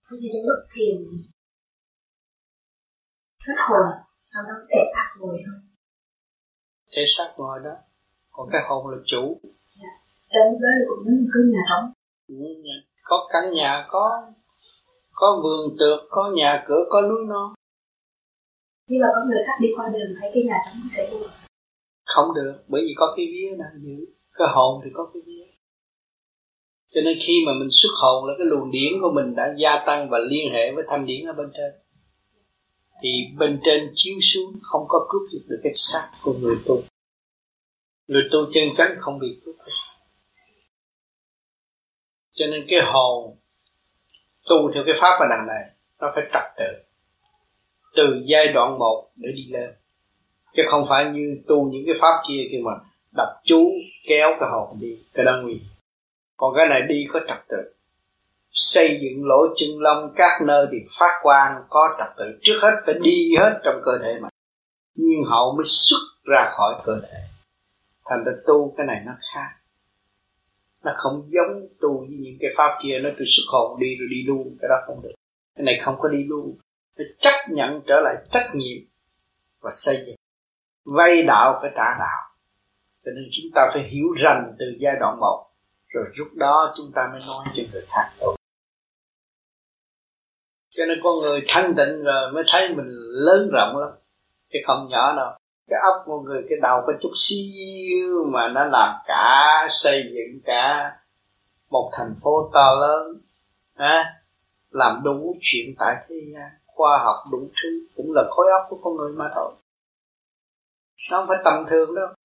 có gì trong lúc thiền xuất hồn, sau đó thể xác ngồi không? Thể xác ngồi đó, còn cái hồn là chủ. Dạ. Trong đó là cũng giống cứ nhà trống. Có căn nhà, có vườn tược, có nhà cửa, có núi non. Nhưng mà có người khác đi qua đường thấy cái nhà trống có thể mua. Không được, bởi vì có cái vía đang giữ. Cái hồn thì có cái vía. Cho nên khi mà mình xuất hồn là cái luồng điển của mình đã gia tăng và liên hệ với thanh điển ở bên trên. Thì bên trên chiếu xuống không có cướp giật được cái xác của người tu. Người tu chân chánh không bị cướp cái xác. Cho nên cái hồn tu theo cái pháp và đằng này nó phải trật tự. Từ giai đoạn 1 để đi lên. Chứ không phải như tu những cái pháp kia khi mà đập chú kéo cái hồn đi, cái đó nguy. Còn cái này đi có trật tự. Xây dựng lỗ chân lông các nơi thì phát quang có trật tự. Trước hết phải đi hết trong cơ thể mà nhiên hậu mới xuất ra khỏi cơ thể. Thành ra tu cái này nó khác. Nó không giống tu với những cái pháp kia. Nó từ xuất hồn đi rồi đi luôn. Cái đó không được. Cái này không có đi luôn. Phải chấp nhận trở lại trách nhiệm và xây dựng. Vay đạo phải trả đạo. Cho nên chúng ta phải hiểu rành từ giai đoạn 1. Rồi lúc đó chúng ta mới nói cho người khác tu. Cho nên con người thanh tịnh rồi mới thấy mình lớn rộng lắm. Chứ không nhỏ đâu. Cái óc của người, cái đầu có chút xíu mà nó làm cả, xây dựng cả một thành phố to lớn. Làm đủ chuyện tại thế gian. Khoa học đủ thứ cũng là khối óc của con người mà thôi. Nó không phải tầm thường đâu.